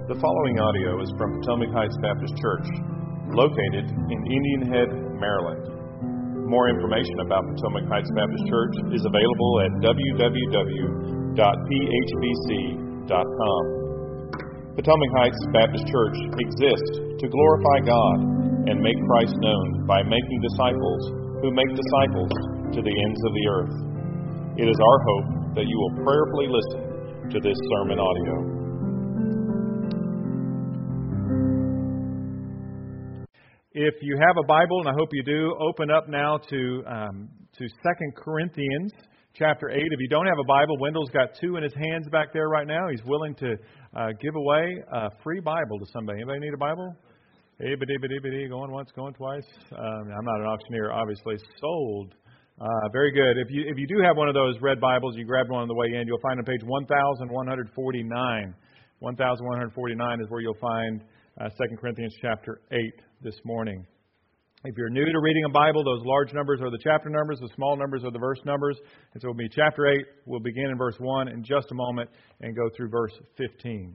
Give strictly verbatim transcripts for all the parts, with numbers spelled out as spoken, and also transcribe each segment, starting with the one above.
The following audio is from Potomac Heights Baptist Church, located in Indian Head, Maryland. More information about Potomac Heights Baptist Church is available at w w w dot p h b c dot com. Potomac Heights Baptist Church exists to glorify God and make Christ known by making disciples who make disciples to the ends of the earth. It is our hope that you will prayerfully listen to this sermon audio. If you have a Bible, and I hope you do, open up now to um, to Second Corinthians chapter eight. If you don't have a Bible, Wendell's got two in his hands back there right now. He's willing to uh, give away a free Bible to somebody. Anybody need a Bible? Hey-ba-dee-ba-dee-ba-dee, going once, going twice. Um, I'm not an auctioneer, obviously. Sold. Uh, very good. If you if you do have one of those red Bibles, you grabbed one on the way in, you'll find on page one thousand one hundred forty-nine. one thousand one hundred forty-nine is where you'll find uh, Second Corinthians chapter eight this morning. If you're new to reading a Bible, those large numbers are the chapter numbers, the small numbers are the verse numbers. And so it'll be chapter eight. We'll begin in verse one in just a moment and go through verse fifteen.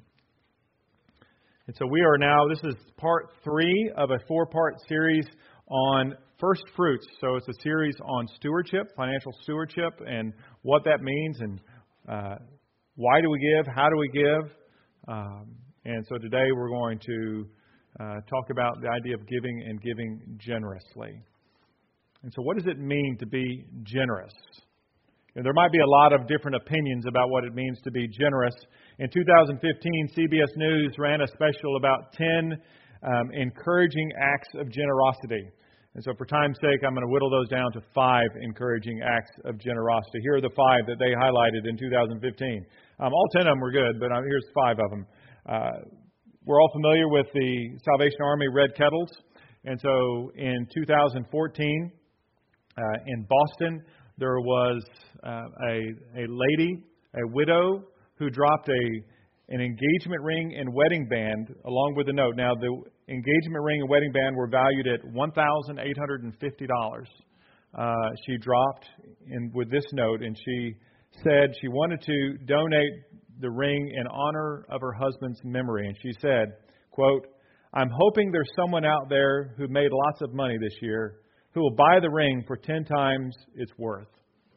And so we are now, this is part three of a four-part series on first fruits. So it's a series on stewardship, financial stewardship, and what that means, and uh, why do we give, how do we give. Um, and so today we're going to uh, talk about the idea of giving and giving generously. And so what does it mean to be generous? And there might be a lot of different opinions about what it means to be generous. In two thousand fifteen, C B S News ran a special about ten um, encouraging acts of generosity. And so for time's sake, I'm going to whittle those down to five encouraging acts of generosity. Here are the five that they highlighted in two thousand fifteen. Um, all ten of them were good, but here's five of them. Uh, we're all familiar with the Salvation Army Red Kettles. And so in two thousand fourteen, uh, in Boston, there was uh, a, a lady, a widow, who dropped a an engagement ring and wedding band along with a note. Now, the engagement ring and wedding band were valued at one thousand eight hundred fifty dollars. Uh, she dropped in with this note, and she said she wanted to donate the ring in honor of her husband's memory. And she said, quote, "I'm hoping there's someone out there who made lots of money this year who will buy the ring for ten times its worth."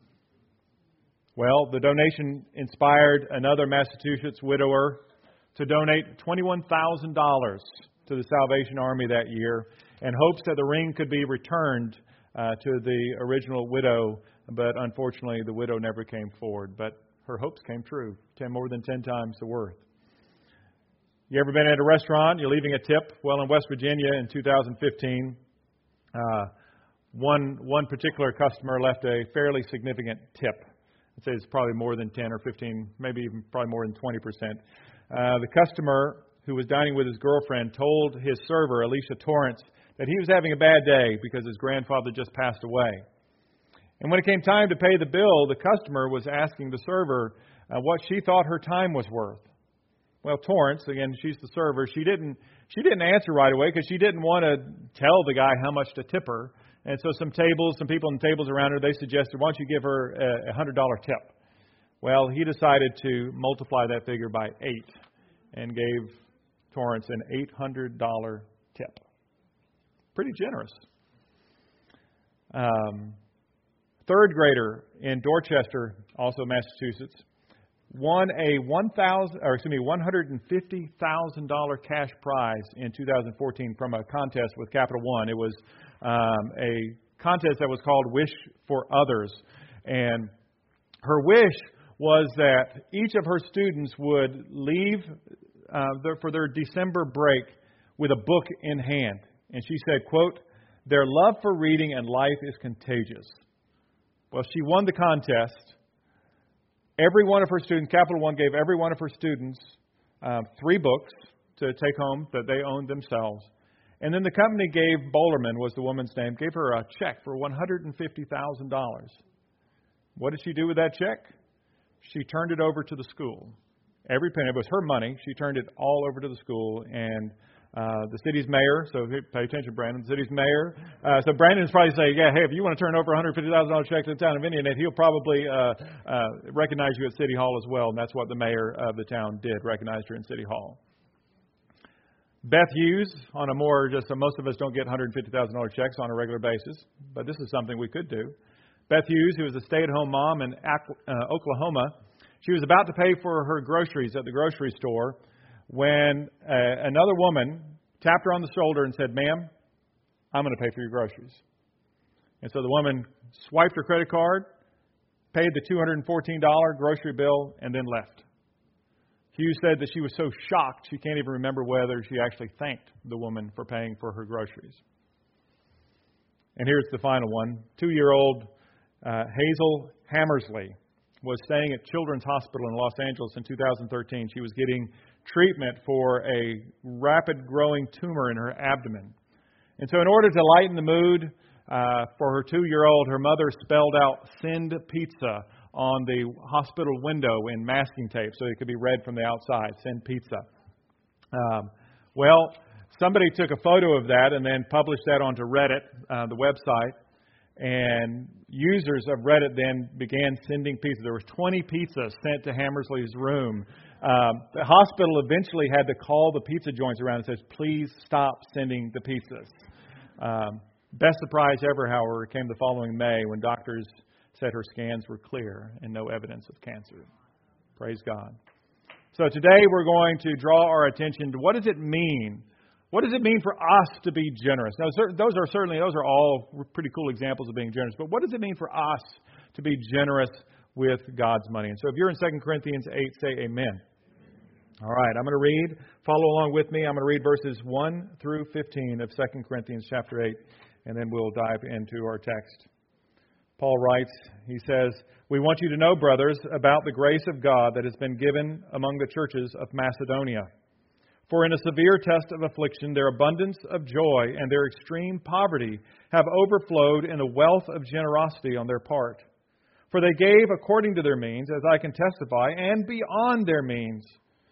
Well, the donation inspired another Massachusetts widower to donate twenty-one thousand dollars to the Salvation Army that year in hopes that the ring could be returned uh, to the original widow. But unfortunately, the widow never came forward. But her hopes came true, ten more than ten times the worth. You ever been at a restaurant? You're leaving a tip? Well, in West Virginia in two thousand fifteen, uh, one one particular customer left a fairly significant tip. I'd say it's probably more than ten or fifteen, maybe even probably more than twenty percent. Uh, the customer who was dining with his girlfriend told his server, Alicia Torrance, that he was having a bad day because his grandfather just passed away. And when it came time to pay the bill, the customer was asking the server uh, what she thought her time was worth. Well, Torrance, again, she's the server, she didn't she didn't answer right away because she didn't want to tell the guy how much to tip her. And so some tables, some people on the tables around her, they suggested, why don't you give her a one hundred dollars tip? Well, he decided to multiply that figure by eight and gave Torrance an eight hundred dollars tip. Pretty generous. Um, third grader in Dorchester, also Massachusetts, won a one thousand, or excuse me, one hundred fifty thousand dollars cash prize in two thousand fourteen from a contest with Capital One. It was um, a contest that was called Wish for Others, and her wish was that each of her students would leave uh, their, for their December break with a book in hand. And she said, quote, "Their love for reading and life is contagious." Well, she won the contest. Every one of her students, Capital One gave every one of her students um, three books to take home that they owned themselves. And then the company gave, Bolerman was the woman's name, gave her a check for one hundred fifty thousand dollars. What did she do with that check? She turned it over to the school. Every penny, it was her money. She turned it all over to the school, and Uh, the city's mayor, so pay attention, Brandon, the city's mayor. Uh, so Brandon's probably saying, yeah, hey, if you want to turn over a one hundred fifty thousand dollars check to the town of Indian Head, he'll probably uh, uh, recognize you at City Hall as well. And that's what the mayor of the town did, recognized her in City Hall. Beth Hughes, on a more just, so most of us don't get one hundred fifty thousand dollars checks on a regular basis, but this is something we could do. Beth Hughes, who was a stay-at-home mom in uh, Oklahoma, she was about to pay for her groceries at the grocery store when uh, another woman tapped her on the shoulder and said, "Ma'am, I'm going to pay for your groceries." And so the woman swiped her credit card, paid the two hundred fourteen dollars grocery bill, and then left. Hughes said that she was so shocked she can't even remember whether she actually thanked the woman for paying for her groceries. And here's the final one. Two-year-old uh, Hazel Hammersley was staying at Children's Hospital in Los Angeles in two thousand thirteen. She was getting treatment for a rapid growing tumor in her abdomen. And so in order to lighten the mood uh, for her two-year-old, her mother spelled out "Send Pizza" on the hospital window in masking tape so it could be read from the outside. "Send pizza." Um, well, somebody took a photo of that and then published that onto Reddit, uh, the website. And users of Reddit then began sending pizza. There was twenty pizzas sent to Hammersley's room. Um, the hospital eventually had to call the pizza joints around and says, "Please stop sending the pizzas." Um, best surprise ever, however, came the following May when doctors said her scans were clear and no evidence of cancer. Praise God. So today we're going to draw our attention to what does it mean? What does it mean for us to be generous? Now, those are certainly, those are all pretty cool examples of being generous. But what does it mean for us to be generous with God's money? And so if you're in Second Corinthians eight, say amen. All right, I'm going to read. Follow along with me. I'm going to read verses one through fifteen of Second Corinthians chapter eight, and then we'll dive into our text. Paul writes, he says, "We want you to know, brothers, about the grace of God that has been given among the churches of Macedonia. For in a severe test of affliction, their abundance of joy and their extreme poverty have overflowed in a wealth of generosity on their part. For they gave according to their means, as I can testify, and beyond their means,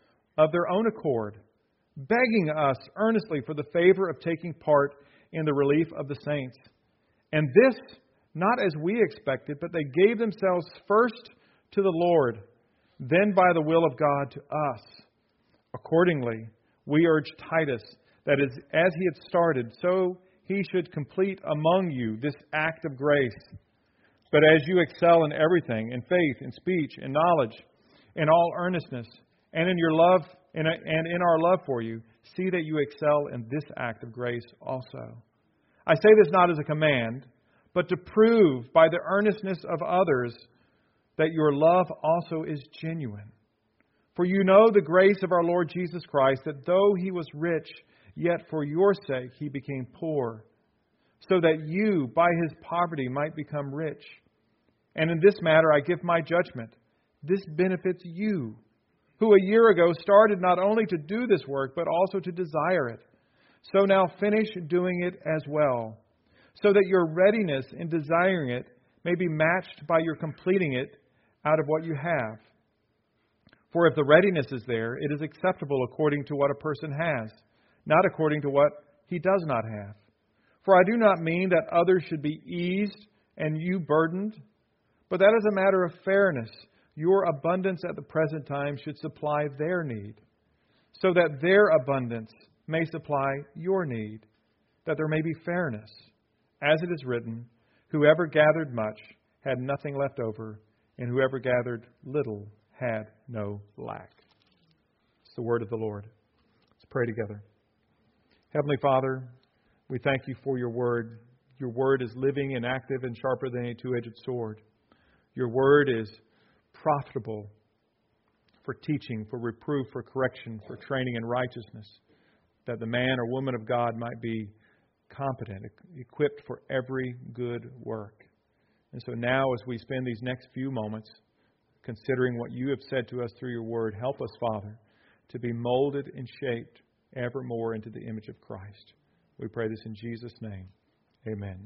of their own accord, begging us earnestly for the favor of taking part in the relief of the saints. And this, not as we expected, but they gave themselves first to the Lord, then by the will of God to us. Accordingly, we urge Titus that is, as he had started, so he should complete among you this act of grace. But as you excel in everything, in faith, in speech, in knowledge, in all earnestness, and in your love, and in our love for you, see that you excel in this act of grace also. I say this not as a command, but to prove by the earnestness of others that your love also is genuine. For you know the grace of our Lord Jesus Christ, that though he was rich, yet for your sake he became poor, so that you by his poverty might become rich. And in this matter I give my judgment. This benefits you, who a year ago started not only to do this work, but also to desire it. So now finish doing it as well, so that your readiness in desiring it may be matched by your completing it out of what you have. For if the readiness is there, it is acceptable according to what a person has, not according to what he does not have. For I do not mean that others should be eased and you burdened, but that as a matter of fairness, your abundance at the present time should supply their need, so that their abundance may supply your need, that there may be fairness. As it is written, whoever gathered much had nothing left over, and whoever gathered little had no lack." It's the word of the Lord. Let's pray together. Heavenly Father, we thank you for your word. Your word is living and active and sharper than a two-edged sword. Your word is profitable for teaching, for reproof, for correction, for training in righteousness, that the man or woman of God might be competent, equipped for every good work. And so now, as we spend these next few moments considering what you have said to us through your word, help us, Father, to be molded and shaped ever more into the image of Christ. We pray this in Jesus' name. Amen.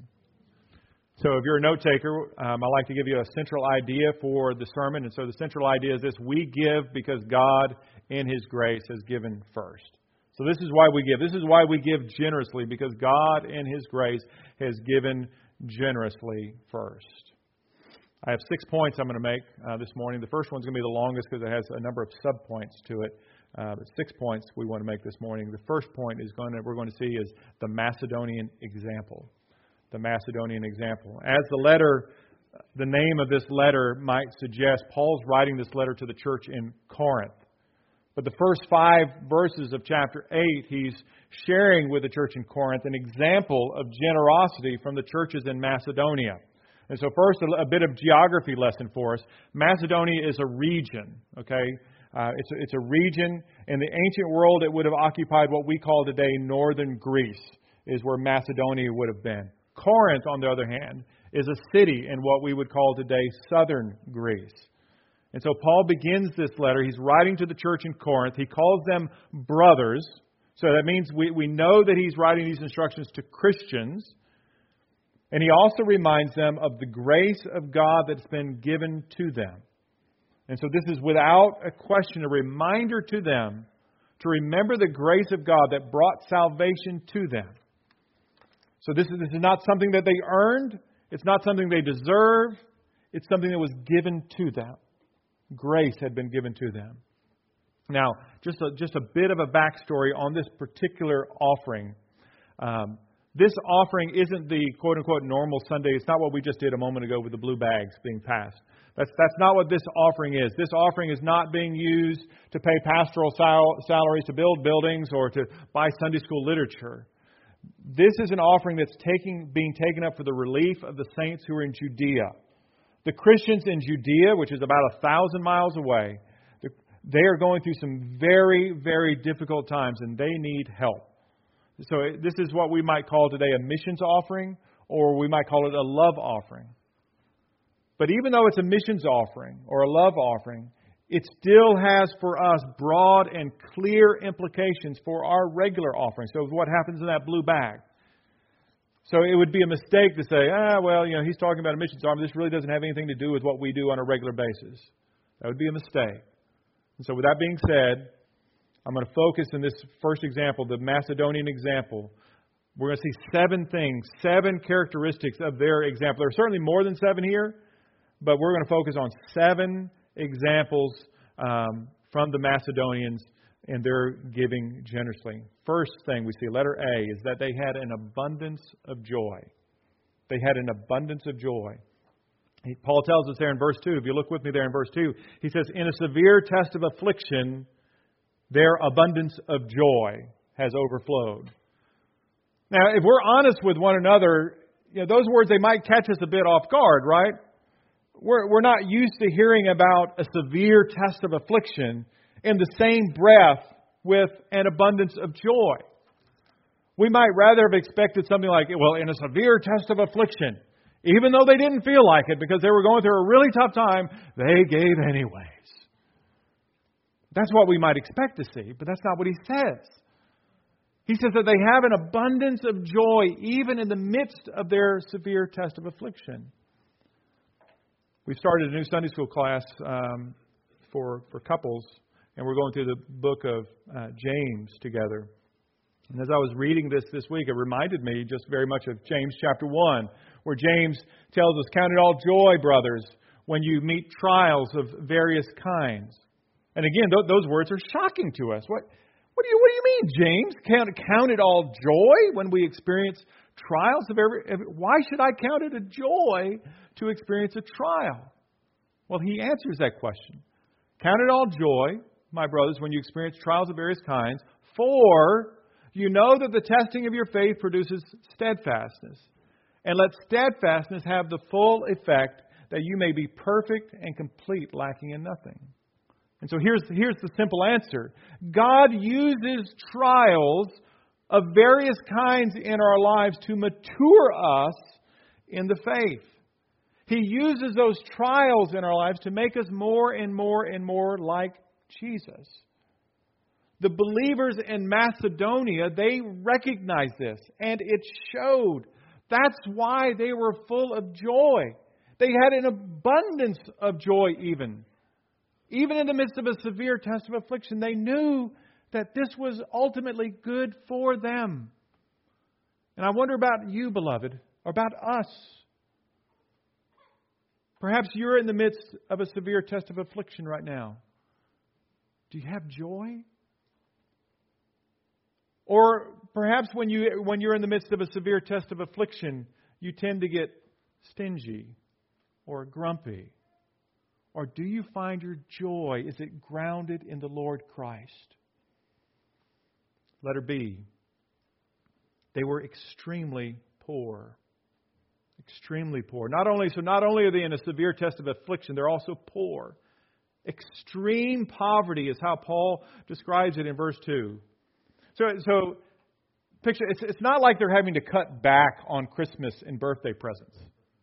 So if you're a note taker, um, I'd like to give you a central idea for the sermon. And so the central idea is this: we give because God in his grace has given first. So this is why we give. This is why we give generously, because God in his grace has given generously first. I have six points I'm going to make uh, this morning. The first one's going to be the longest because it has a number of sub-points to it. Uh, but six points we want to make this morning. The first point is going to, we're going to see is the Macedonian example. The Macedonian example. As the letter, the name of this letter might suggest, Paul's writing this letter to the church in Corinth. But the first five verses of chapter eight, he's sharing with the church in Corinth an example of generosity from the churches in Macedonia. And so first, a, a bit of geography lesson for us. Macedonia is a region, okay? Uh, it's, a, it's a region. In the ancient world, it would have occupied what we call today northern Greece, is where Macedonia would have been. Corinth, on the other hand, is a city in what we would call today southern Greece. And so Paul begins this letter. He's writing to the church in Corinth. He calls them brothers. So that means we, we know that he's writing these instructions to Christians. And he also reminds them of the grace of God that's been given to them. And so this is without a question a reminder to them to remember the grace of God that brought salvation to them. So this is, this is not something that they earned. It's not something they deserve. It's something that was given to them. Grace had been given to them. Now, just a, just a bit of a backstory on this particular offering. Um, this offering isn't the quote-unquote normal Sunday. It's not what we just did a moment ago with the blue bags being passed. That's, that's not what this offering is. This offering is not being used to pay pastoral sal- salaries, to build buildings, or to buy Sunday school literature. This is an offering that's taking, being taken up for the relief of the saints who are in Judea. The Christians in Judea, which is about a thousand miles away, they are going through some very, very difficult times, and they need help. So this is what we might call today a missions offering, or we might call it a love offering. But even though it's a missions offering or a love offering, it still has for us broad and clear implications for our regular offering. So what happens in that blue bag? So it would be a mistake to say, ah, well, you know, he's talking about a missions offering. This really doesn't have anything to do with what we do on a regular basis. That would be a mistake. And so with that being said, I'm going to focus in this first example, the Macedonian example. We're going to see seven things, seven characteristics of their example. There are certainly more than seven here, but we're going to focus on seven examples um, from the Macedonians and their giving generously. First thing we see, letter A, is that they had an abundance of joy. They had an abundance of joy. He, Paul tells us there in verse two, if you look with me there in verse two, he says, in a severe test of affliction, their abundance of joy has overflowed. Now, if we're honest with one another, you know, those words, they might catch us a bit off guard, right? We're, we're not used to hearing about a severe test of affliction in the same breath with an abundance of joy. We might rather have expected something like, well, in a severe test of affliction, even though they didn't feel like it because they were going through a really tough time, they gave anyways. That's what we might expect to see, but that's not what he says. He says that they have an abundance of joy even in the midst of their severe test of affliction. We've started a new Sunday school class um, for, for couples, and we're going through the book of uh, James together. And as I was reading this this week, it reminded me just very much of James chapter one, where James tells us, count it all joy, brothers, when you meet trials of various kinds. And again, th- those words are shocking to us. What, what do you, what do you mean, James? Count, count it all joy when we experience trials of every, every... Why should I count it a joy to experience a trial? Well, he answers that question. Count it all joy, my brothers, when you experience trials of various kinds, for you know that the testing of your faith produces steadfastness. And let steadfastness have the full effect that you may be perfect and complete, lacking in nothing. And so here's, here's the simple answer. God uses trials of various kinds in our lives to mature us in the faith. He uses those trials in our lives to make us more and more and more like Jesus. The believers in Macedonia, they recognized this, and it showed. That's why they were full of joy. They had an abundance of joy even. Even in the midst of a severe test of affliction, they knew that this was ultimately good for them. And I wonder about you, beloved, or about us. Perhaps you're in the midst of a severe test of affliction right now. Do you have joy? Or perhaps when you when you're in the midst of a severe test of affliction, you tend to get stingy or grumpy. Or do you find your joy, is it grounded in the Lord Christ? Letter B. They were extremely poor. Extremely poor. Not only so not only are they in a severe test of affliction, they're also poor. Extreme poverty is how Paul describes it in verse two. So, so picture it's it's not like they're having to cut back on Christmas and birthday presents.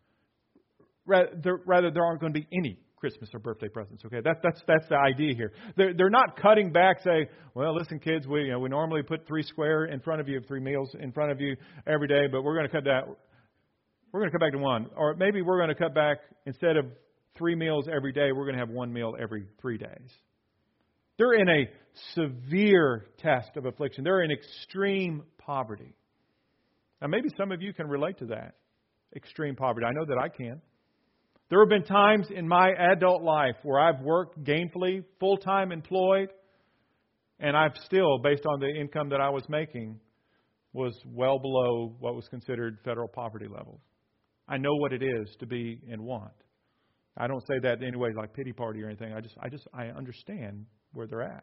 Rather, rather there aren't going to be any Christmas or birthday presents. Okay, that, that's that's the idea here. They're they're not cutting back, saying, "Well, listen, kids, we you know, we normally put three square in front of you, three meals in front of you every day, but we're going to cut that. We're going to cut back to one, or maybe we're going to cut back instead of three meals every day, we're going to have one meal every three days." They're in a severe test of affliction. They're in extreme poverty. Now, maybe some of you can relate to that extreme poverty. I know that I can. There have been times in my adult life where I've worked gainfully, full-time employed, and I've still, based on the income that I was making, was well below what was considered federal poverty levels. I know what it is to be in want. I don't say that in any way like pity party or anything. I just, I just, I understand where they're at.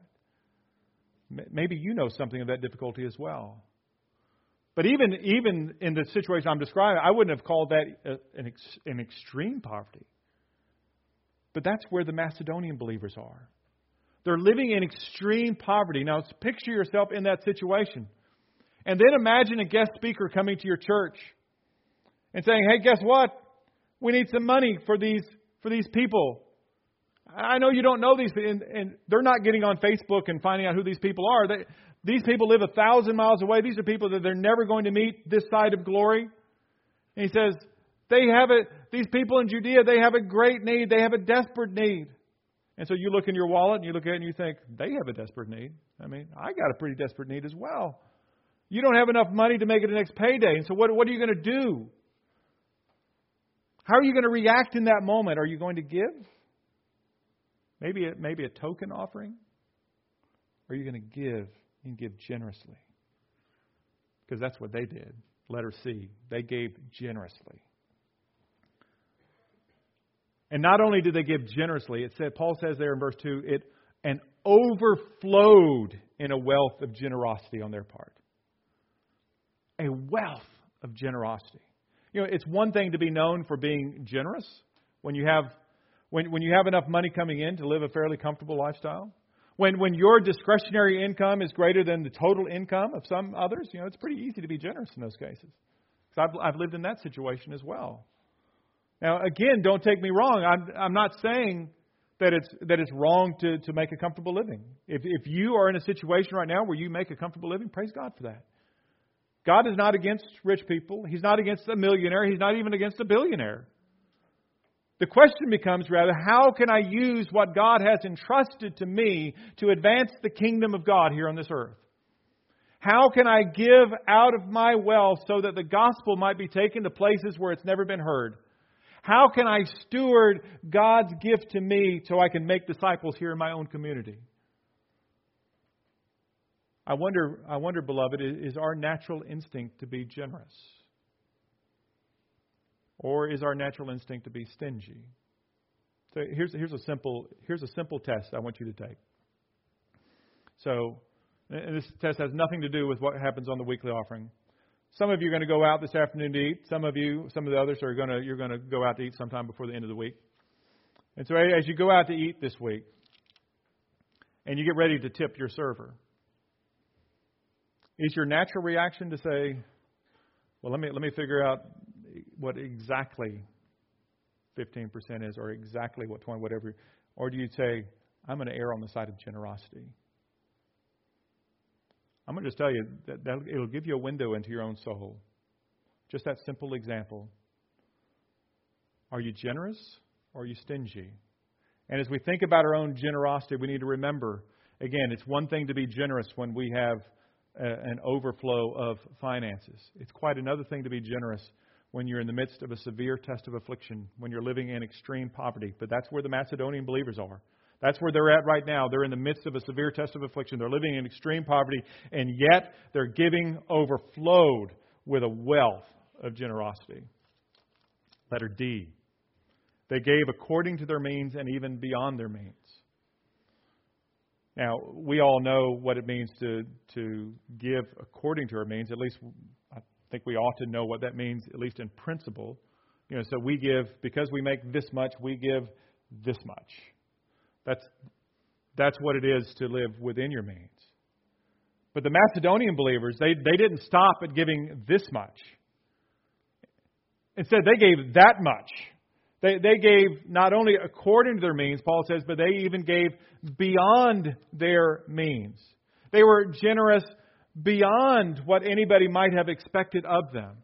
Maybe you know something of that difficulty as well. But even even in the situation I'm describing, I wouldn't have called that an, ex, an extreme poverty. But that's where the Macedonian believers are. They're living in extreme poverty. Now, picture yourself in that situation. And then imagine a guest speaker coming to your church and saying, "Hey, guess what? We need some money for these for these people. I know you don't know these," and, and they're not getting on Facebook and finding out who these people are. They, these people live a thousand miles away. These are people that they're never going to meet this side of glory. And he says, they have it. These people in Judea, they have a great need. They have a desperate need. And so you look in your wallet and you look at it and you think, they have a desperate need. I mean, I got a pretty desperate need as well. You don't have enough money to make it the next payday. And so what, what are you going to do? How are you going to react in that moment? Are you going to give? Maybe a, maybe a token offering? Or are you going to give and give generously? Because that's what they did. Letter C. They gave generously. And not only did they give generously, it said, Paul says there in verse two, it and overflowed in a wealth of generosity on their part. A wealth of generosity. You know, it's one thing to be known for being generous when you have when when you have enough money coming in to live a fairly comfortable lifestyle. When when your discretionary income is greater than the total income of some others, you know, it's pretty easy to be generous in those cases. Because I've I've lived in that situation as well. Now, again, don't take me wrong. I'm I'm not saying that it's that it's wrong to, to make a comfortable living. If if you are in a situation right now where you make a comfortable living, praise God for that. God is not against rich people. He's not against a millionaire. He's not even against a billionaire. The question becomes rather, how can I use what God has entrusted to me to advance the kingdom of God here on this earth? How can I give out of my wealth so that the gospel might be taken to places where it's never been heard? How can I steward God's gift to me so I can make disciples here in my own community? I wonder, I wonder, beloved, is our natural instinct to be generous? Or is our natural instinct to be stingy? So here's, here's a simple here's a simple test I want you to take. So, and this test has nothing to do with what happens on the weekly offering. Some of you are going to go out this afternoon to eat. Some of you, some of the others are going to you're going to go out to eat sometime before the end of the week. And so as you go out to eat this week, and you get ready to tip your server, is your natural reaction to say, well, let me let me figure out what exactly fifteen percent is, or exactly what twenty, whatever, or do you say, I'm going to err on the side of generosity? I'm going to just tell you that, that it'll give you a window into your own soul. Just that simple example. Are you generous or are you stingy? And as we think about our own generosity, we need to remember, again, it's one thing to be generous when we have a, an overflow of finances. It's quite another thing to be generous when you're in the midst of a severe test of affliction, when you're living in extreme poverty. But that's where the Macedonian believers are. That's where they're at right now. They're in the midst of a severe test of affliction. They're living in extreme poverty, and yet their giving overflowed with a wealth of generosity. Letter D. They gave according to their means and even beyond their means. Now, we all know what it means to, to give according to our means. At least I think we ought to know what that means, at least in principle. You know, so we give, because we make this much, we give this much. That's, that's what it is to live within your means. But the Macedonian believers, they, they didn't stop at giving this much. Instead, they gave that much. They, they gave not only according to their means, Paul says, but they even gave beyond their means. They were generous beyond what anybody might have expected of them.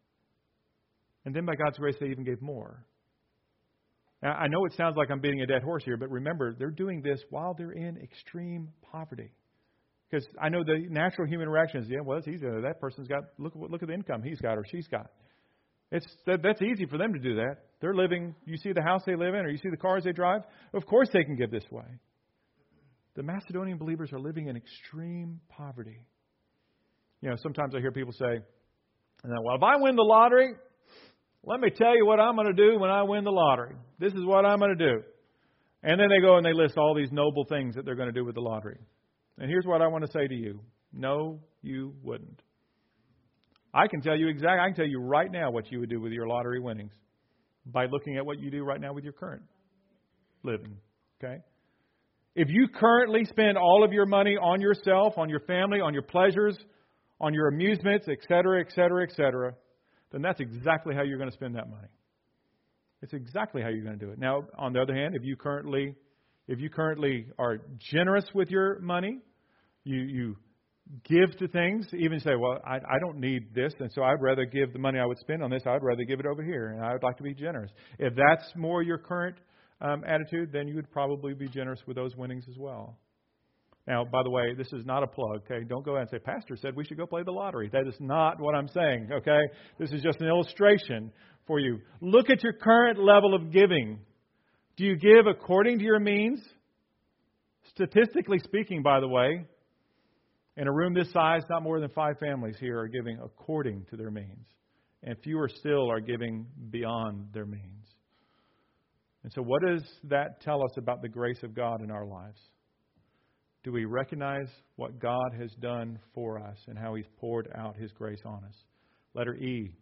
And then by God's grace, they even gave more. Now, I know it sounds like I'm beating a dead horse here, but remember, they're doing this while they're in extreme poverty. Because I know the natural human reaction is, yeah, well, it's easy. That person's got, look, look at the income he's got or she's got. It's that, that's easy for them to do that. They're living, you see the house they live in or you see the cars they drive. Of course they can give this way. The Macedonian believers are living in extreme poverty. You know, sometimes I hear people say, well, if I win the lottery, let me tell you what I'm going to do when I win the lottery. This is what I'm going to do. And then they go and they list all these noble things that they're going to do with the lottery. And here's what I want to say to you. No, you wouldn't. I can tell you exactly, I can tell you right now what you would do with your lottery winnings by looking at what you do right now with your current living. Okay? If you currently spend all of your money on yourself, on your family, on your pleasures, on your amusements, et cetera, et cetera, et cetera, then that's exactly how you're going to spend that money. It's exactly how you're going to do it. Now, on the other hand, if you currently, if you currently are generous with your money, you you give to things, even say, well, I, I don't need this, and so I'd rather give the money I would spend on this, I'd rather give it over here, and I would like to be generous. If that's more your current um, attitude, then you would probably be generous with those winnings as well. Now, by the way, this is not a plug, okay? Don't go out and say, Pastor said we should go play the lottery. That is not what I'm saying, okay? This is just an illustration for you. Look at your current level of giving. Do you give according to your means? Statistically speaking, by the way, in a room this size, not more than five families here are giving according to their means. And fewer still are giving beyond their means. And so what does that tell us about the grace of God in our lives? Do we recognize what God has done for us and how He's poured out His grace on us? Letter E.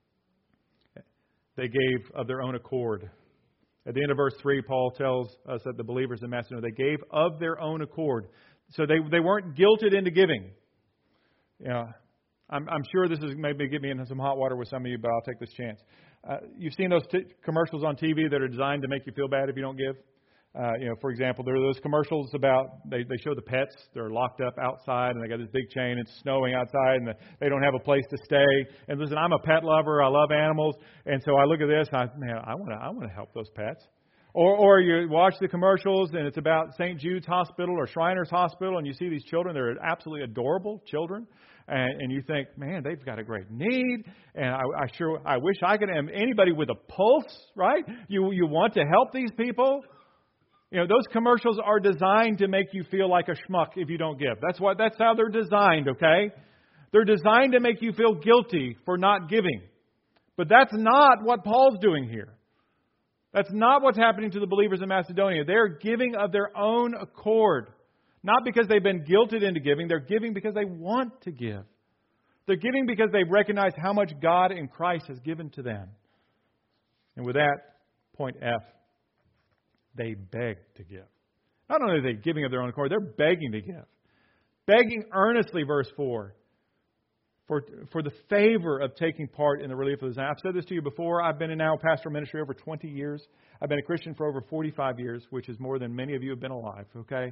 They gave of their own accord. At the end of verse three, Paul tells us that the believers in Macedonia, they gave of their own accord. So they, they weren't guilted into giving. You know, I'm, I'm sure this is maybe get me into some hot water with some of you, but I'll take this chance. Uh, you've seen those t- commercials on T V that are designed to make you feel bad if you don't give. Uh, you know, for example, there are those commercials about, they, they show the pets, they're locked up outside and they got this big chain, it's snowing outside and the, they don't have a place to stay. And listen, I'm a pet lover, I love animals, and so I look at this and I, man, I want to I want to help those pets. Or, or you watch the commercials and it's about Saint Jude's Hospital or Shriners Hospital and you see these children, they're absolutely adorable children. And, and you think, man, they've got a great need. And I, I sure, I wish I could have anybody with a pulse, right? You, you want to help these people. You know, those commercials are designed to make you feel like a schmuck if you don't give. That's what, that's how they're designed, okay? They're designed to make you feel guilty for not giving. But that's not what Paul's doing here. That's not what's happening to the believers in Macedonia. They're giving of their own accord. Not because they've been guilted into giving. They're giving because they want to give. They're giving because they recognize how much God in Christ has given to them. And with that, point F, they beg to give. Not only are they giving of their own accord, they're begging to give. Begging earnestly, verse four, for, for the favor of taking part in the relief of the I've said this to you before. I've been in now pastoral ministry over twenty years. I've been a Christian for over forty-five years, which is more than many of you have been alive, okay?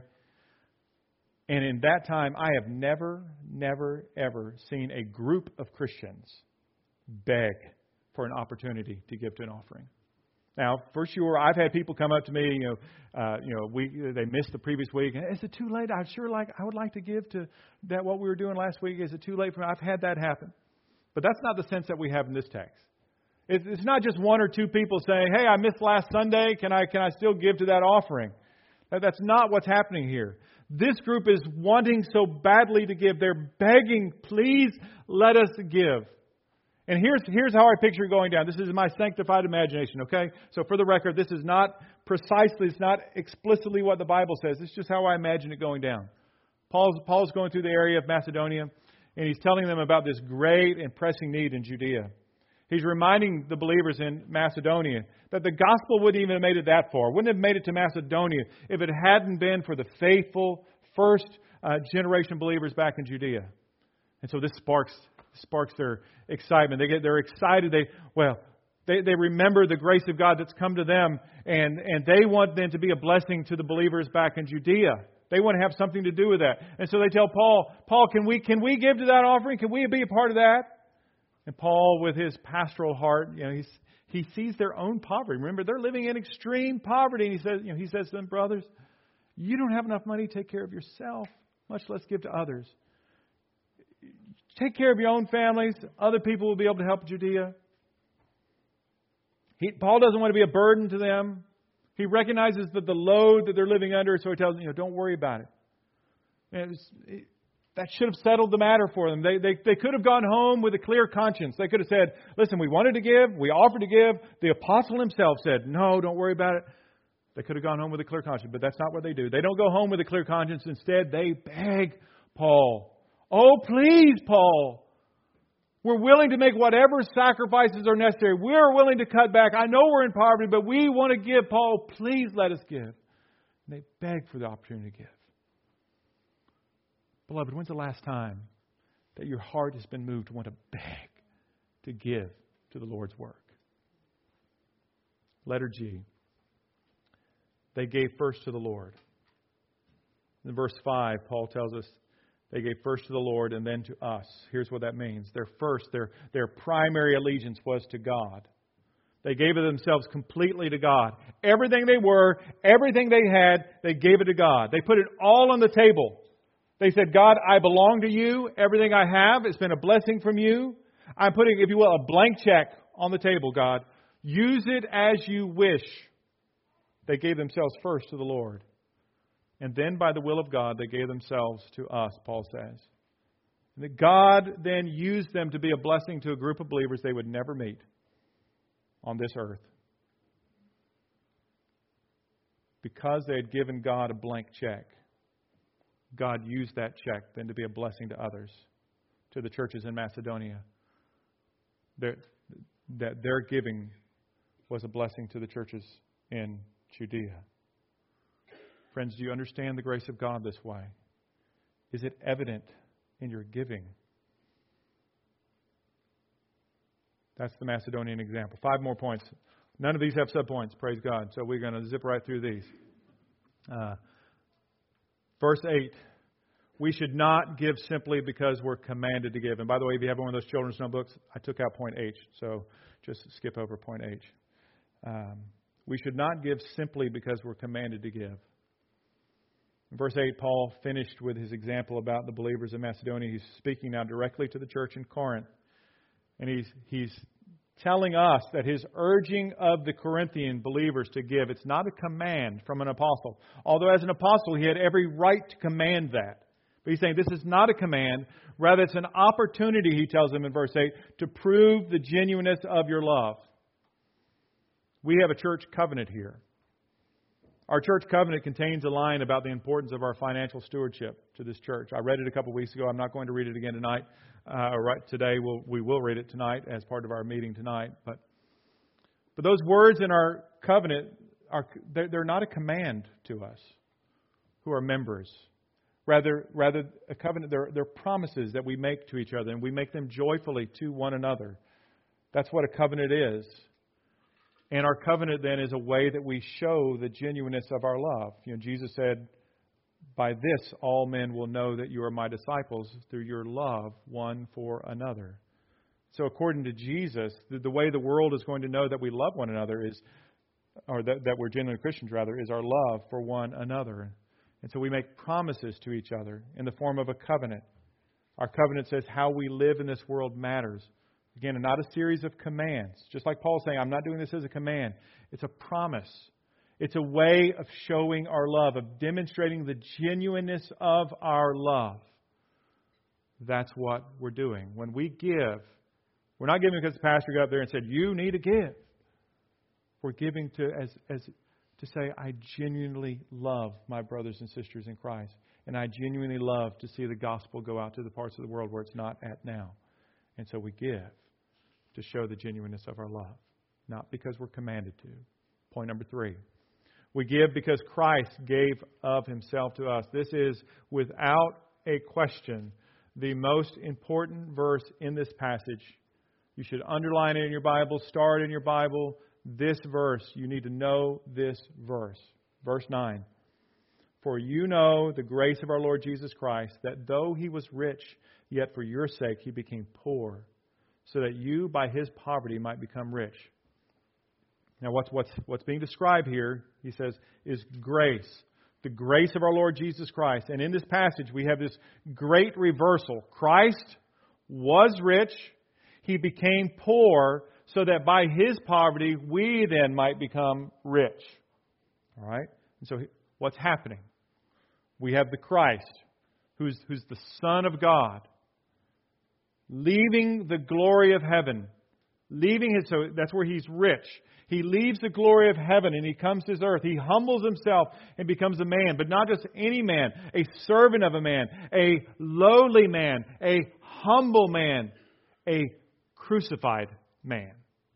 And in that time, I have never, never, ever seen a group of Christians beg for an opportunity to give to an offering. Now, for sure, I've had people come up to me, you know, uh, you know, we they missed the previous week. Is it too late? I'd sure like, I would like to give to that what we were doing last week. Is it too late for me? I've had that happen. But that's not the sense that we have in this text. It's not just one or two people saying, hey, I missed last Sunday. Can I, can I still give to that offering? That's not what's happening here. This group is wanting so badly to give. They're begging, please let us give. And here's, here's how I picture it going down. This is my sanctified imagination, okay? So for the record, this is not precisely, it's not explicitly what the Bible says. It's just how I imagine it going down. Paul's, Paul's going through the area of Macedonia, and he's telling them about this great and pressing need in Judea. He's reminding the believers in Macedonia that the gospel wouldn't even have made it that far. Wouldn't have made it to Macedonia if it hadn't been for the faithful first uh, generation believers back in Judea. And so this sparks sparks their excitement. They get they're excited. They well they, they remember the grace of God that's come to them, and, and they want then to be a blessing to the believers back in Judea. They want to have something to do with that. And so they tell Paul, Paul, can we can we give to that offering? Can we be a part of that? And Paul, with his pastoral heart, you know, he's, he sees their own poverty. Remember, they're living in extreme poverty. And he says, you know, he says to them, brothers, you don't have enough money to take care of yourself, much less give to others. Take care of your own families. Other people will be able to help Judea. He, Paul doesn't want to be a burden to them. He recognizes that the load that they're living under, so he tells them, you know, don't worry about it. And it was, it, that should have settled the matter for them. They, they, they could have gone home with a clear conscience. They could have said, listen, we wanted to give. We offered to give. The apostle himself said, no, don't worry about it. They could have gone home with a clear conscience, but that's not what they do. They don't go home with a clear conscience. Instead, they beg Paul. Oh, please, Paul. We're willing to make whatever sacrifices are necessary. We're willing to cut back. I know we're in poverty, but we want to give. Paul, please let us give. And they beg for the opportunity to give. Beloved, when's the last time that your heart has been moved to want to beg to give to the Lord's work? Letter G. They gave first to the Lord. In verse five, Paul tells us they gave first to the Lord and then to us. Here's what that means. Their first, their, their primary allegiance was to God. They gave it themselves completely to God. Everything they were, everything they had, they gave it to God. They put it all on the table. They said, God, I belong to you. Everything I have, it's been a blessing from you. I'm putting, if you will, a blank check on the table, God. Use it as you wish. They gave themselves first to the Lord. And then by the will of God, they gave themselves to us, Paul says. And that God then used them to be a blessing to a group of believers they would never meet on this earth. Because they had given God a blank check, God used that check then to be a blessing to others, to the churches in Macedonia. Their, that their giving was a blessing to the churches in Judea. Friends, do you understand the grace of God this way? Is it evident in your giving? That's the Macedonian example. Five more points. None of these have subpoints, praise God. So we're going to zip right through these. Uh, verse eight. We should not give simply because we're commanded to give. And by the way, if you have one of those children's notebooks, I took out point H. So just skip over point H. Um, we should not give simply because we're commanded to give. In verse eight, Paul finished with his example about the believers in Macedonia. He's speaking now directly to the church in Corinth. And he's he's telling us that his urging of the Corinthian believers to give, it's not a command from an apostle. Although as an apostle, he had every right to command that. But he's saying this is not a command. Rather, it's an opportunity, he tells them in verse eight, to prove the genuineness of your love. We have a church covenant here. Our church covenant contains a line about the importance of our financial stewardship to this church. I read it a couple of weeks ago. I'm not going to read it again tonight. Uh, or right today, we'll, we will read it tonight as part of our meeting tonight. But, but those words in our covenant, are they're, they're not a command to us who are members. Rather, rather a covenant, they're, they're promises that we make to each other, and we make them joyfully to one another. That's what a covenant is. And our covenant then is a way that we show the genuineness of our love. You know, Jesus said, by this all men will know that you are my disciples, through your love one for another. So according to Jesus, the, the way the world is going to know that we love one another is, or that, that we're genuine Christians rather, is our love for one another. And so we make promises to each other in the form of a covenant. Our covenant says how we live in this world matters Again, not a series of commands. Just like Paul's saying, I'm not doing this as a command. It's a promise. It's a way of showing our love, of demonstrating the genuineness of our love. That's what we're doing. When we give, we're not giving because the pastor got up there and said, you need to give. We're giving to as as to say, I genuinely love my brothers and sisters in Christ. And I genuinely love to see the gospel go out to the parts of the world where it's not at now. And so we give to show the genuineness of our love, not because we're commanded to. Point number three. We give because Christ gave of Himself to us. This is, without a question, the most important verse in this passage. You should underline it in your Bible, start in your Bible. This verse, you need to know this verse. Verse nine. For you know the grace of our Lord Jesus Christ, that though He was rich, yet for your sake He became poor, so that you by His poverty might become rich. Now what's, what's, what's being described here, he says, is grace. The grace of our Lord Jesus Christ. And in this passage we have this great reversal. Christ was rich. He became poor so that by His poverty we then might become rich. All right? And so what's happening? We have the Christ, who's, who's the Son of God, leaving the glory of heaven. Leaving his, so that's where He's rich. He leaves the glory of heaven and He comes to this earth. He humbles Himself and becomes a man, but not just any man, a servant of a man, a lowly man, a humble man, a crucified man.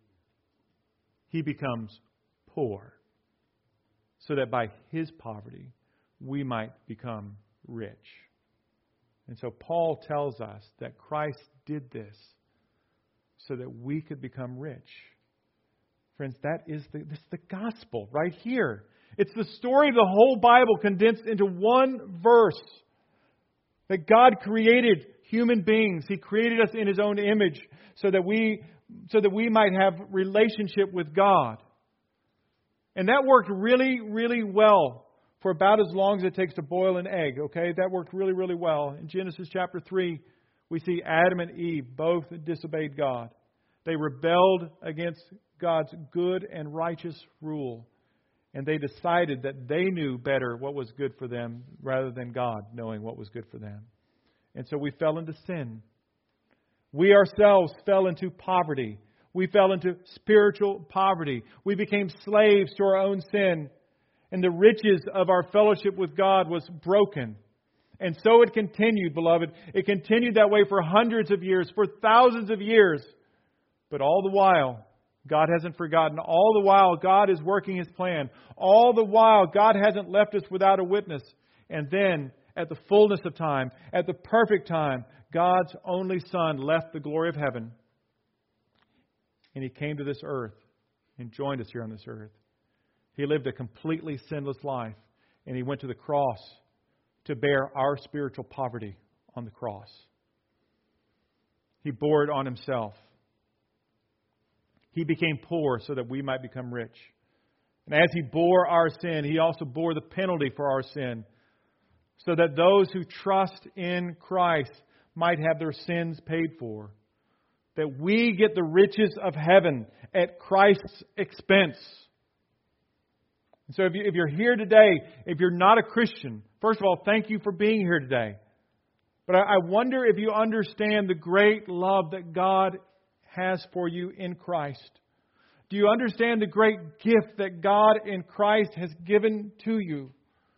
He becomes poor so that by His poverty we might become rich. And so Paul tells us that Christ did this so that we could become rich. Friends, that is the, this is the gospel right here. It's the story of the whole Bible condensed into one verse. That God created human beings. He created us in His own image so that we so that we might have relationship with God. And that worked really, really well for about as long as it takes to boil an egg. Okay, that worked really, really well. In Genesis chapter three, we see Adam and Eve both disobeyed God. They rebelled against God's good and righteous rule. And they decided that they knew better what was good for them rather than God knowing what was good for them. And so we fell into sin. We ourselves fell into poverty. We fell into spiritual poverty. We became slaves to our own sin. And the riches of our fellowship with God was broken. And so it continued, beloved. It continued that way for hundreds of years, for thousands of years. But all the while, God hasn't forgotten. All the while, God is working His plan. All the while, God hasn't left us without a witness. And then, at the fullness of time, at the perfect time, God's only Son left the glory of heaven. And He came to this earth and joined us here on this earth. He lived a completely sinless life. And He went to the cross to bear our spiritual poverty on the cross. He bore it on Himself. He became poor so that we might become rich. And as He bore our sin, He also bore the penalty for our sin, so that those who trust in Christ might have their sins paid for. That we get the riches of heaven at Christ's expense. And so if, you, if you're here today, if you're not a Christian, first of all, thank you for being here today. But I, I wonder if you understand the great love that God has for you in Christ. Do you understand the great gift that God in Christ has given to you?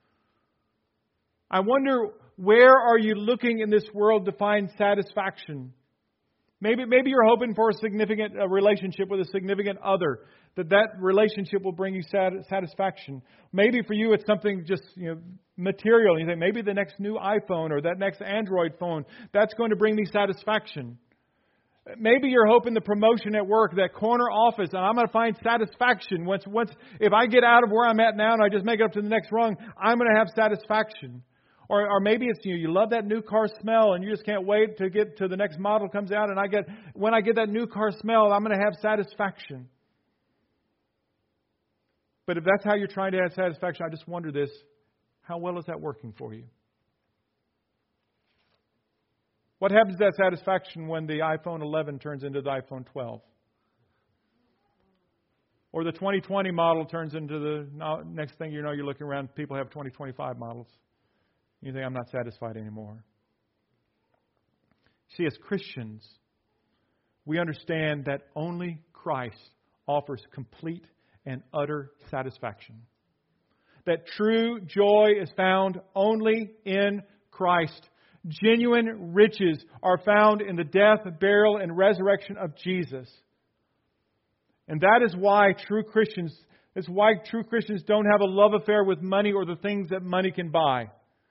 I wonder, where are you looking in this world to find satisfaction? Maybe, maybe you're hoping for a significant a relationship with a significant other, that that relationship will bring you satisfaction. Maybe for you it's something just, you know, material. You think maybe the next new iPhone or that next Android phone, that's going to bring me satisfaction. Maybe you're hoping the promotion at work, that corner office, and I'm going to find satisfaction. Once, once, if I get out of where I'm at now and I just make it up to the next rung, I'm going to have satisfaction. Or, or maybe it's you. You love that new car smell, and you just can't wait to get to the next model comes out. And I get, when I get that new car smell, I'm going to have satisfaction. But if that's how you're trying to have satisfaction, I just wonder this: how well is that working for you? What happens to that satisfaction when the iPhone eleven turns into the iPhone twelve? Or the twenty twenty model turns into the next thing you know, you're looking around, people have twenty twenty-five models. You think, I'm not satisfied anymore. See, as Christians, we understand that only Christ offers complete and utter satisfaction. That true joy is found only in Christ. Genuine riches are found in the death, burial, and resurrection of Jesus. And that is why true Christians, that's why true Christians don't have a love affair with money or the things that money can buy.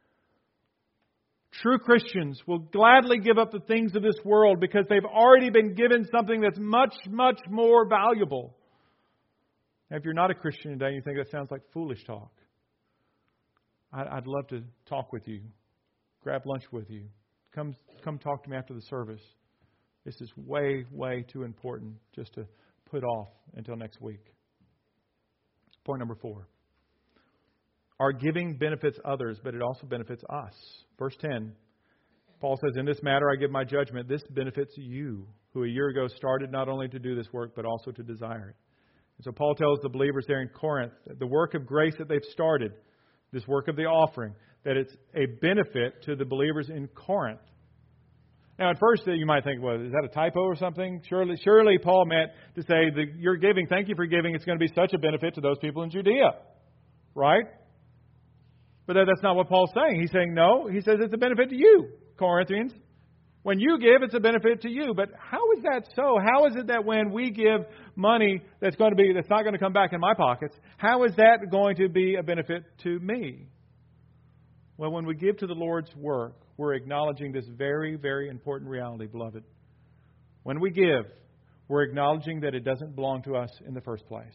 True Christians will gladly give up the things of this world because they've already been given something that's much, much more valuable. Now, if you're not a Christian today and you think that sounds like foolish talk, I'd love to talk with you. Grab lunch with you. Come, come talk to me after the service. This is way, way too important just to put off until next week. Point number four. Our giving benefits others, but it also benefits us. Verse ten, Paul says, in this matter I give my judgment. This benefits you, who a year ago started not only to do this work, but also to desire it. And so Paul tells the believers there in Corinth that the work of grace that they've started, this work of the offering, that it's a benefit to the believers in Corinth. Now, at first, you might think, well, is that a typo or something? Surely, surely Paul meant to say that you're giving, thank you for giving, it's going to be such a benefit to those people in Judea. Right? But that's not what Paul's saying. He's saying, no, he says it's a benefit to you, Corinthians. When you give, it's a benefit to you. But how is that so? How is it that when we give money that's going to be, that's not going to come back in my pockets, how is that going to be a benefit to me? Well, when we give to the Lord's work, we're acknowledging this very, very important reality, beloved. When we give, we're acknowledging that it doesn't belong to us in the first place.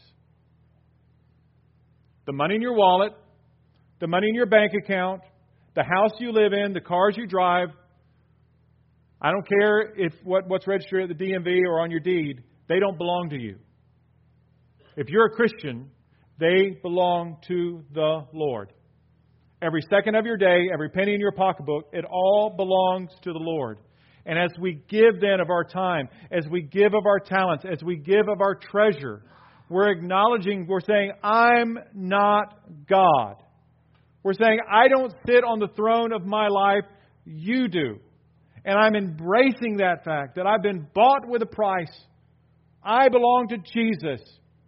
The money in your wallet, the money in your bank account, the house you live in, the cars you drive, I don't care if what, what's registered at the D M V or on your deed, they don't belong to you. If you're a Christian, they belong to the Lord. Every second of your day, every penny in your pocketbook, it all belongs to the Lord. And as we give then of our time, as we give of our talents, as we give of our treasure, we're acknowledging, we're saying, I'm not God. We're saying, I don't sit on the throne of my life, you do. And I'm embracing that fact that I've been bought with a price. I belong to Jesus.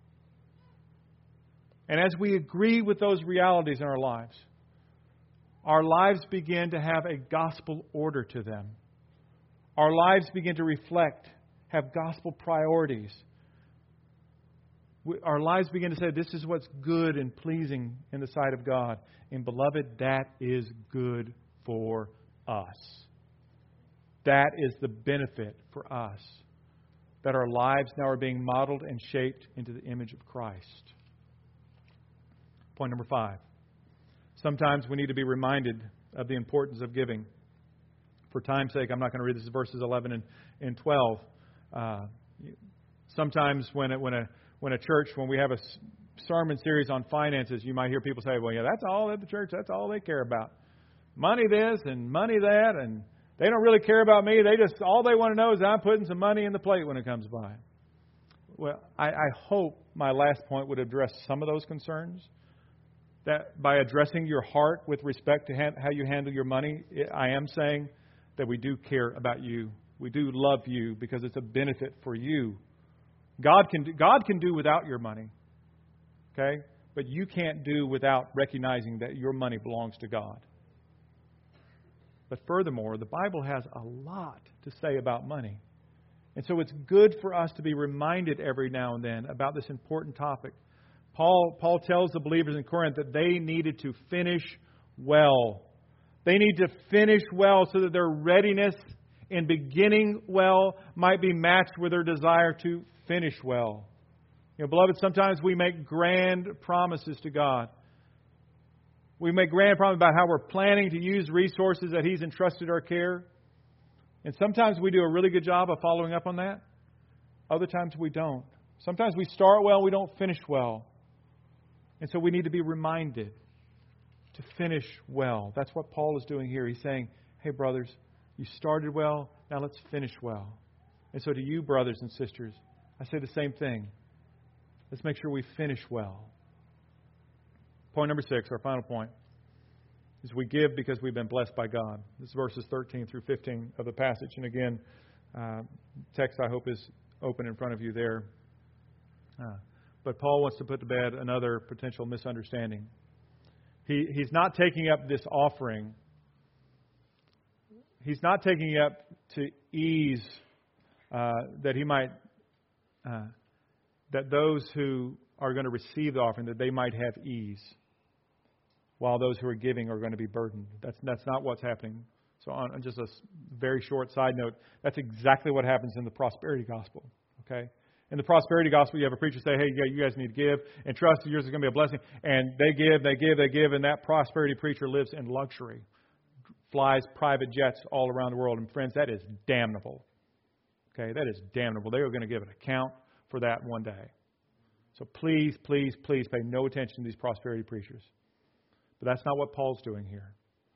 And as we agree with those realities in our lives, our lives begin to have a gospel order to them. Our lives begin to reflect, have gospel priorities. Our lives begin to say, this is what's good and pleasing in the sight of God. And beloved, that is good for us. That is the benefit for us. That our lives now are being modeled and shaped into the image of Christ. Point number five. Sometimes we need to be reminded of the importance of giving. For time's sake, I'm not going to read this verses eleven and, and twelve. Uh, sometimes when it, when a when a church, when we have a sermon series on finances, you might hear people say, well, yeah, that's all at the church. That's all they care about. Money this and money that, and they don't really care about me. They just, all they want to know is I'm putting some money in the plate when it comes by. Well, I, I hope my last point would address some of those concerns. That by addressing your heart with respect to how you handle your money, I am saying that we do care about you. We do love you because it's a benefit for you. God can do, God can do without your money. Okay? But you can't do without recognizing that your money belongs to God. But furthermore, the Bible has a lot to say about money. And so it's good for us to be reminded every now and then about this important topic. Paul, Paul tells the believers in Corinth that they needed to finish well. They need to finish well so that their readiness in beginning well might be matched with their desire to finish well. You know, beloved, sometimes we make grand promises to God. We make grand promises about how we're planning to use resources that He's entrusted our care. And sometimes we do a really good job of following up on that. Other times we don't. Sometimes we start well, we don't finish well. And so we need to be reminded to finish well. That's what Paul is doing here. He's saying, hey, brothers, You started well, now let's finish well. And so to you, brothers and sisters, I say the same thing. Let's make sure we finish well. Point number six, our final point, is we give because we've been blessed by God. This is verses thirteen through fifteen of the passage. And again, uh, text I hope is open in front of you there. Uh, but Paul wants to put to bed another potential misunderstanding. He, he's not taking up this offering. He's not taking it up to ease uh, that he might, uh, that those who are going to receive the offering, that they might have ease, while those who are giving are going to be burdened. That's that's not what's happening. So on, on just a very short side note, that's exactly what happens in the prosperity gospel. Okay? In the prosperity gospel, you have a preacher say, hey, yeah, you guys need to give, and trust that yours is going to be a blessing. And they give, they give, they give, and that prosperity preacher lives in luxury, flies private jets all around the world. And friends, that is damnable. Okay, that is damnable. They are going to give an account for that one day. So please, please, please pay no attention to these prosperity preachers. But that's not what Paul's doing here.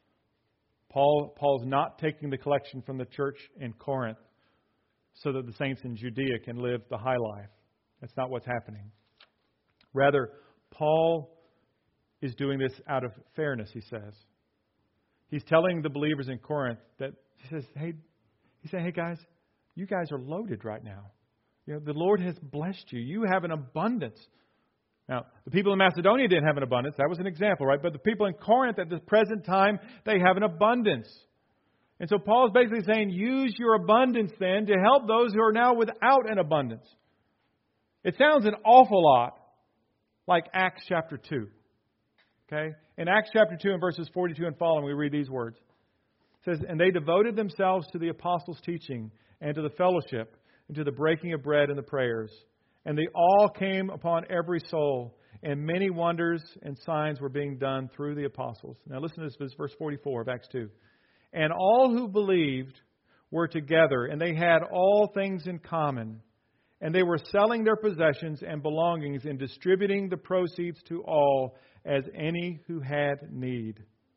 Paul Paul's not taking the collection from the church in Corinth so that the saints in Judea can live the high life. That's not what's happening. Rather, Paul is doing this out of fairness, he says. He's telling the believers in Corinth that he says, hey, he's saying, hey guys, you guys are loaded right now. You know, the Lord has blessed you. You have an abundance. Now, the people in Macedonia didn't have an abundance. That was an example, right? But the people in Corinth at the present time, they have an abundance. And so Paul is basically saying, use your abundance then to help those who are now without an abundance. It sounds an awful lot like Acts chapter two. Okay? In Acts chapter two and verses forty-two and following, we read these words. It says, and they devoted themselves to the apostles' teaching and to the fellowship and to the breaking of bread and the prayers. And they all came upon every soul, and many wonders and signs were being done through the apostles. Now listen to this, verse forty-four of Acts two. And all who believed were together, and they had all things in common. And they were selling their possessions and belongings and distributing the proceeds to all as any who had need.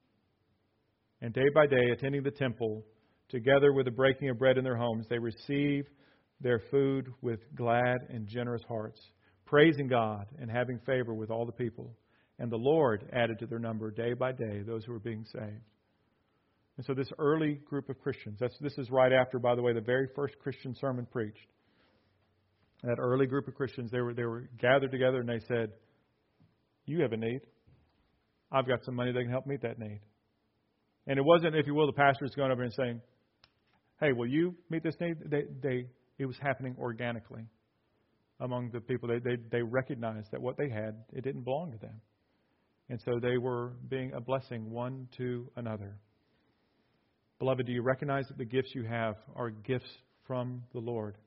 And day by day, attending the temple, together with the breaking of bread in their homes, they received their food with glad and generous hearts, praising God and having favor with all the people. And the Lord added to their number day by day those who were being saved. And so this early group of Christians, that's, this is right after, by the way, the very first Christian sermon preached. That early group of Christians, they were they were gathered together and they said, you have a need. I've got some money that can help meet that need. And it wasn't, if you will, the pastors going over and saying, hey, will you meet this need? They they It was happening organically among the people. They, they they recognized that what they had, it didn't belong to them. And so they were being a blessing one to another. Beloved, do you recognize that the gifts you have are gifts from the Lord?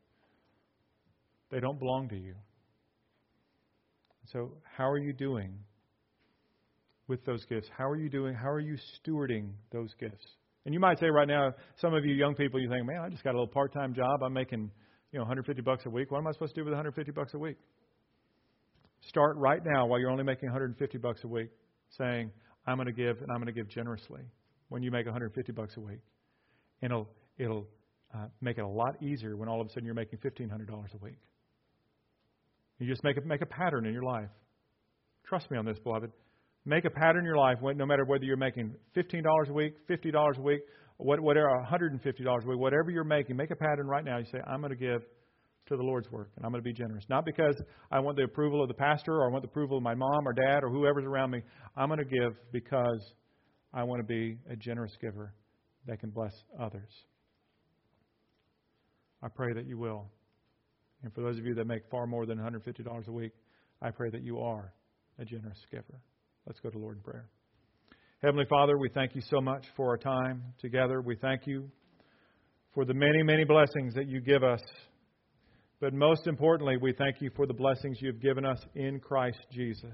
They don't belong to you. So how are you doing with those gifts? How are you doing? How are you stewarding those gifts? And you might say right now, some of you young people, you think, man, I just got a little part-time job. I'm making, you know, one hundred fifty bucks a week. What am I supposed to do with one hundred fifty bucks a week? Start right now while you're only making one hundred fifty bucks a week, saying, I'm going to give and I'm going to give generously when you make one hundred fifty bucks a week. And it'll it'll uh, make it a lot easier when all of a sudden you're making fifteen hundred dollars a week. You just make a, make a pattern in your life. Trust me on this, beloved. Make a pattern in your life, no matter whether you're making fifteen dollars a week, fifty dollars a week, whatever, one hundred fifty dollars a week, whatever you're making, make a pattern right now. You say, I'm going to give to the Lord's work, and I'm going to be generous. Not because I want the approval of the pastor or I want the approval of my mom or dad or whoever's around me. I'm going to give because I want to be a generous giver that can bless others. I pray that you will. And for those of you that make far more than one hundred fifty dollars a week, I pray that you are a generous giver. Let's go to the Lord in prayer. Heavenly Father, we thank you so much for our time together. We thank you for the many, many blessings that you give us. But most importantly, we thank you for the blessings you've given us in Christ Jesus.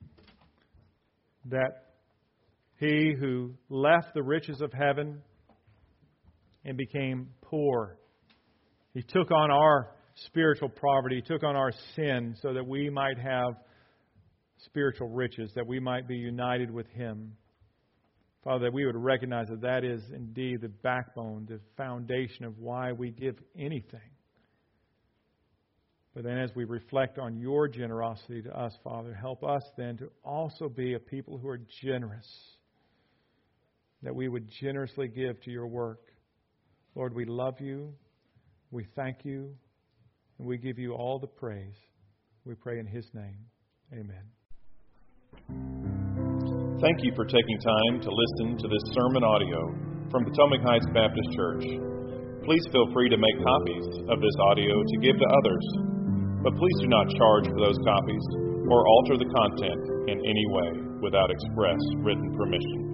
That He who left the riches of heaven and became poor, He took on our spiritual poverty, He took on our sin so that we might have spiritual riches, that we might be united with Him. Father, that we would recognize that that is indeed the backbone, the foundation of why we give anything. But then as we reflect on your generosity to us, Father, help us then to also be a people who are generous, that we would generously give to your work. Lord, we love you, we thank you, and we give you all the praise. We pray in His name. Amen. Thank you for taking time to listen to this sermon audio from Potomac Heights Baptist Church. Please feel free to make copies of this audio to give to others, but please do not charge for those copies or alter the content in any way without express written permission.